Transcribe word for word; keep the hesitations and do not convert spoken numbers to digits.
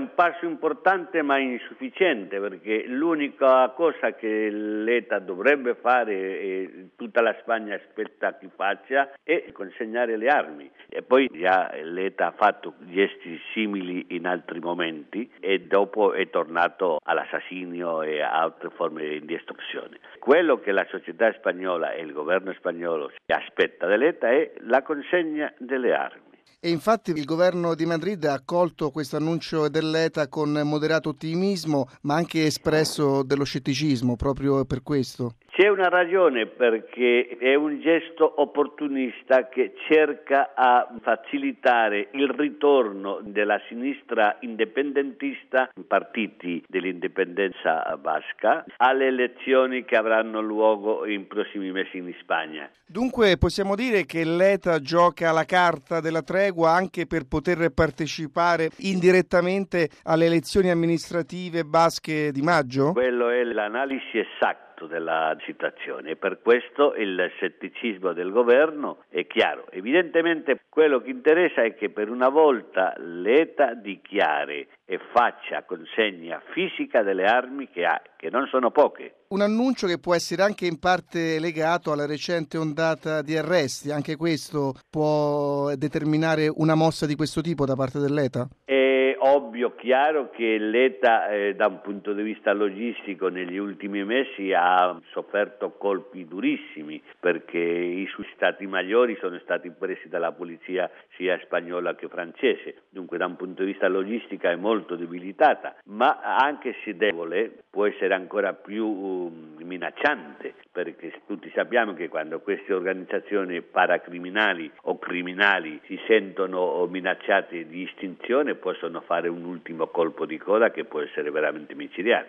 un passo importante ma insufficiente, perché l'unica cosa che l'E T A dovrebbe fare e tutta la Spagna aspetta che faccia è consegnare le armi. E poi già l'E T A ha fatto gesti simili in altri momenti e dopo è tornato all'assassinio e a altre forme di estorsione. Quello che la società spagnola e il governo spagnolo si aspetta dall'E T A è la consegna delle armi. E infatti il governo di Madrid ha accolto questo annuncio dell'E T A con moderato ottimismo, ma anche espresso dello scetticismo proprio per questo. C'è una ragione, perché è un gesto opportunista che cerca a facilitare il ritorno della sinistra indipendentista, partiti dell'indipendenza basca, alle elezioni che avranno luogo in prossimi mesi in Spagna. Dunque possiamo dire che l'E T A gioca la carta della tregua anche per poter partecipare indirettamente alle elezioni amministrative basche di maggio? Quello è l'analisi esatta della situazione e per questo il scetticismo del governo è chiaro. Evidentemente quello che interessa è che per una volta l'E T A dichiari e faccia consegna fisica delle armi che ha, che non sono poche. Un annuncio che può essere anche in parte legato alla recente ondata di arresti, anche questo può determinare una mossa di questo tipo da parte dell'E T A? È ovvio, chiaro che l'E T A eh, da un punto di vista logistico negli ultimi mesi ha sofferto colpi durissimi, perché i suoi stati maggiori sono stati presi dalla polizia sia spagnola che francese, dunque da un punto di vista logistico è molto debilitata, ma anche se debole può essere ancora più um, minacciante, perché tutti sappiamo che quando queste organizzazioni paracriminali o criminali si sentono minacciate di estinzione possono fare un ultimo colpo di coda che può essere veramente micidiale.